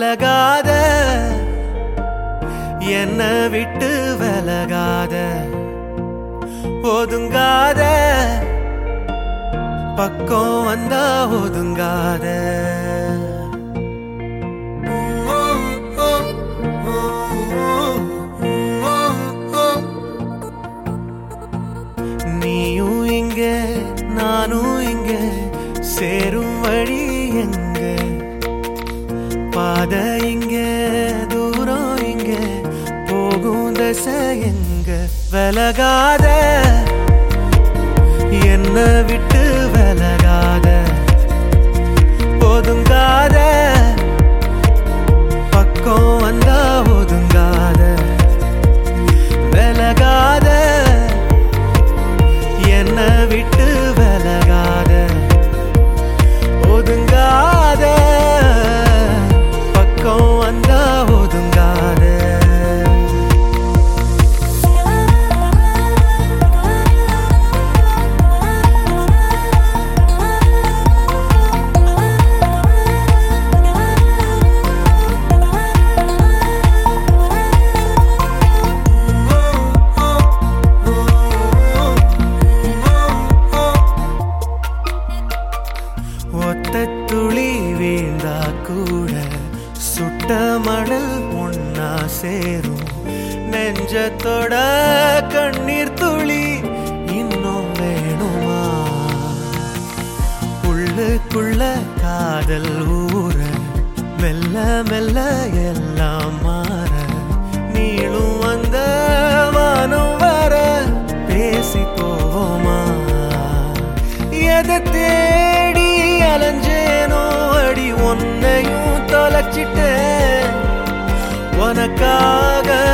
விலகாத என்ன விட்டு விலகாத ஒதுங்காத பக்கம் வந்தா ஒதுங்காத நீயும் இங்க நானும் இங்க சேரும் வழி எங்க பாத இங்க தூரம் இங்க போகும் தசை எங்க விலகாத என்ன விட்டு விலகாத ஒதுங்காத பக்கம் வந்தா ஒதுங்காத விலகாத என்ன விட்டு விலகாத ஒதுங்காத பக்கம் வந்தா ஒதுங்காத துளி வீழ்ந்தா கூட சுட்ட மணல் ஒன்னா சேரும் நெஞ்சத்தோட கண்ணீர் துளி இன்னும் வேணுமா உள்ளுக்குள்ள காதல் ஊற மெல்ல மெல்ல எல்லாம் மாற நீளும் வந்த வானம் வர பேசி போவோமா எதை தேடி அலைஞ்சேனோ அடி உன்னையும் தொலைச்சிட்டேன் உனக்காக